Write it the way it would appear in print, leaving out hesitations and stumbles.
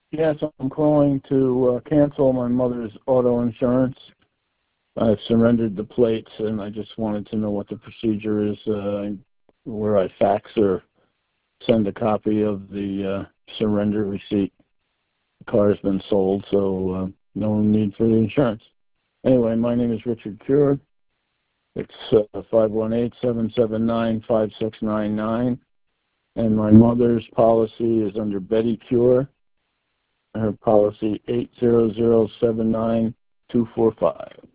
Yes, I'm calling to cancel my mother's auto insurance. I've surrendered the plates, and I just wanted to know what the procedure is, where I fax or send a copy of the surrender receipt. The car has been sold, so no need for the insurance. Anyway, my name is Richard Cure. It's 518-779-5699, and my mother's policy is under Betty Cure. Her policy 80079-245.